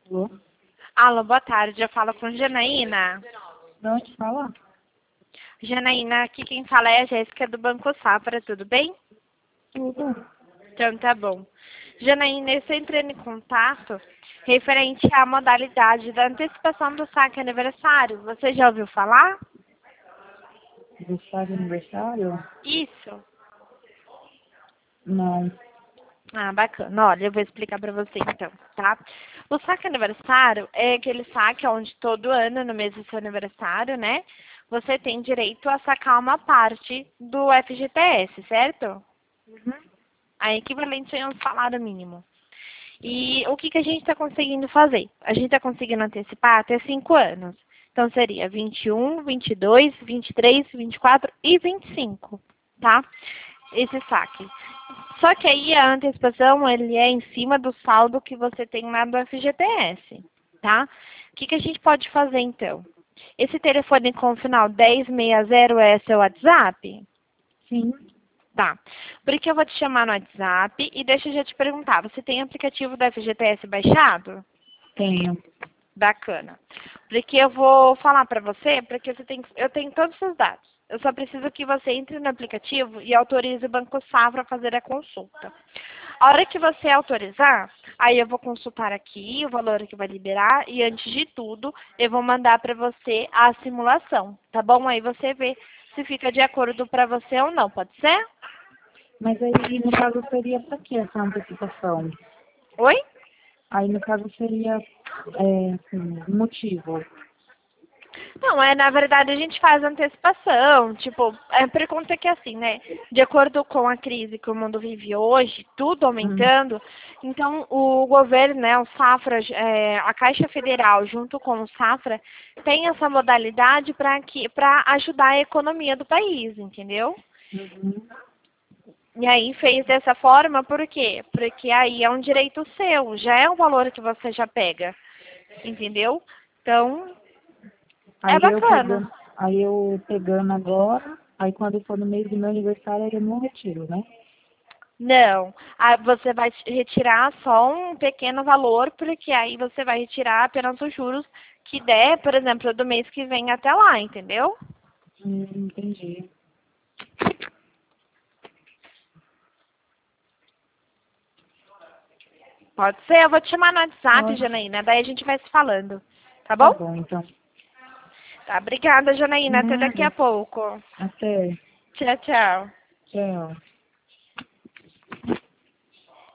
Alô? Alô, boa tarde. Eu falo com Janaína. De onde fala? Janaína, aqui quem fala é a Jéssica do Banco Safra, tudo bem? Tudo. Então tá bom. Janaína, eu estou entrando em contato referente à modalidade da antecipação do saque aniversário. Você já ouviu falar? Do seu aniversário? Isso. Não. Ah, bacana. Olha, eu vou explicar para você então, tá? O saque aniversário é aquele saque onde todo ano, no mês do seu aniversário, né? Você tem direito a sacar uma parte do FGTS, certo? A equivalente a um salário mínimo. E o que a gente está conseguindo fazer? A gente está conseguindo antecipar até 5 anos. Então, seria 21, 22, 23, 24 e 25, tá? Esse saque. Só que aí a antecipação, ele é em cima do saldo que você tem lá do FGTS, tá? O que a gente pode fazer, então? Esse telefone com o final 1060 é seu WhatsApp? Sim. Tá. Porque eu vou te chamar no WhatsApp e deixa eu já te perguntar, você tem aplicativo do FGTS baixado? Tenho. Bacana. Porque eu vou falar pra você, porque eu tenho todos os seus dados. Eu só preciso que você entre no aplicativo e autorize o Banco Safra a fazer a consulta. A hora que você autorizar, aí eu vou consultar aqui o valor que vai liberar e antes de tudo, eu vou mandar para você a simulação, tá bom? Aí você vê se fica de acordo para você ou não, pode ser? Mas aí, no caso, seria para que essa antecipação? Oi? Aí, no caso, seria, assim, motivo. Não, na verdade a gente faz antecipação, tipo, por conta que assim, né, de acordo com a crise que o mundo vive hoje, tudo Hum. aumentando, então o governo, né, o Safra, a Caixa Federal junto com o Safra, tem essa modalidade para ajudar a economia do país, entendeu? Uhum. E aí fez dessa forma, por quê? Porque aí é um direito seu, já é um valor que você já pega, entendeu? Então, é bacana. Aí eu pegando agora, aí quando for no mês do meu aniversário, aí eu não retiro, né? Não, você vai retirar só um pequeno valor, porque aí você vai retirar apenas os juros que der, por exemplo, do mês que vem até lá, entendeu? Entendi. Pode ser, eu vou te chamar no WhatsApp, Pode. Janaína, daí a gente vai se falando, tá Tá bom? bom, então. Tá, obrigada, Janaína, até daqui a Nada. pouco. Até. Tchau, tchau. Tchau.